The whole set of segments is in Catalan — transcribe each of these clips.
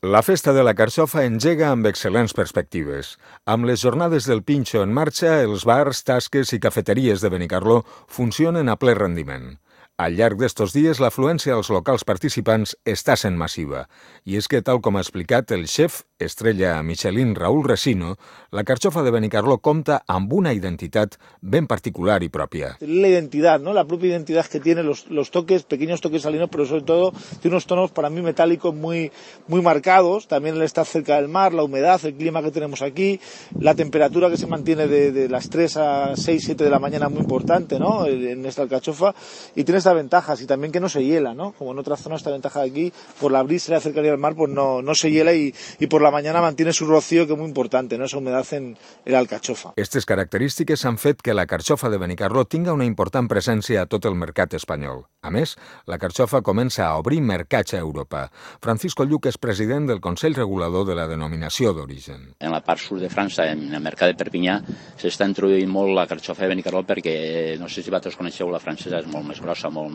La festa de la carxofa engega amb excel·lents perspectives. Amb les jornades del Pinxo en marxa, els bars, tasques i cafeteries de Benicarló funcionen a ple rendiment. Al llarg d'estos dies, l'afluència als locals participants està sent massiva. I és que, tal com ha explicat el xef estrella Michelin Raúl Resino, la carxofa de Benicarló compta amb una identitat ben particular y propia. La identidad, ¿no? La propia identidad que tiene los toques, pequeños toques salinos, pero sobre todo tiene unos tonos para mí metálicos muy marcados. También el estar cerca del mar, la humedad, el clima que tenemos aquí, la temperatura que se mantiene de las 3 a 6, 7 de la mañana muy importante, ¿no? En esta alcachofa. Y tiene estas ventajas, y también que no se hiela, ¿no? Como en otras zonas, esta ventaja de aquí, por la brisa y la cercanía del mar, pues no se hiela y por la mañana mantiene su rocío, que es muy importante, ¿no? Esa humedad en la alcachofa. Aquestes característiques han fet que la carxofa de Benicarló tinga una important presència a tot el mercat espanyol. A més, la carxofa comença a obrir mercats a Europa. Francisco Lluc és president del Consell Regulador de la Denominació d'Origen. En la part sud de França, en el mercat de Perpinyà, s'està introduint molt la carxofa de Benicarló perquè, no sé si vosaltres coneixeu, la francesa és molt més grossa, molt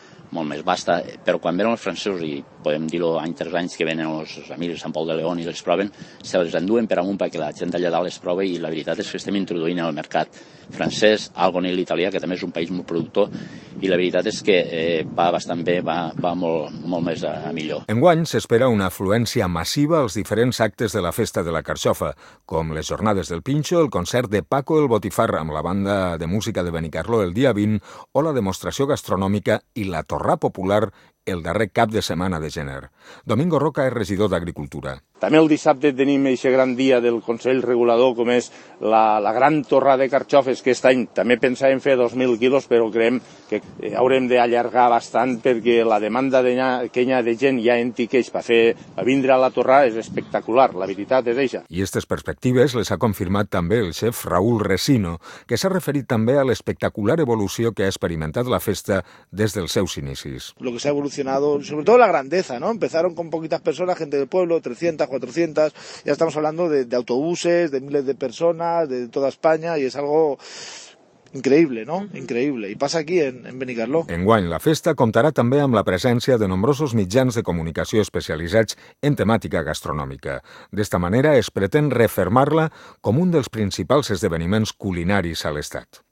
més vasta, però quan venen els francesos, i podem dir-ho any tras anys que venen els amics de Sant Pol de León i les proven, se les enduen per amunt perquè la gent d'allà dalt les prova, i la veritat és que estem introduint en el mercat francès, algo en l'italià, que també és un país molt productor, i la veritat és que va bastant bé, va molt més a millor. Enguany s'espera una afluència massiva als diferents actes de la festa de la carxofa, com les jornades del Pinxo, el concert de Paco el Botifarra amb la banda de música de Benicarló el dia 20 o la demostració gastronòmica i la torrà popular el darrer cap de setmana de gener. Domingo Roca és regidor d'Agricultura. També el dissabte tenim aquest gran dia del Consell Regulador, com és la gran torrada de carxofes, que aquest any també pensàvem fer 2.000 quilos, però creiem que haurem d'allargar bastant perquè la demanda que hi ha de gent ja en tiqueix per vindre a la torrada és espectacular, la veritat és eixa. I aquestes perspectives les ha confirmat també el xef Raúl Resino, que s'ha referit també a l'espectacular evolució que ha experimentat la festa des dels seus inicis. Lo que se ha evolucionado, sobre todo la grandeza, ¿no? Empezaron con poquitas personas, gente del pueblo, 300, 400, ya estamos hablando de autobuses, de miles de personas, de toda España, y es algo increïble, no? Increïble. I passa aquí, en Benicarló. Enguany, la festa comptarà també amb la presència de nombrosos mitjans de comunicació especialitzats en temàtica gastronòmica. D'esta manera es pretén refermar-la com un dels principals esdeveniments culinaris a l'Estat.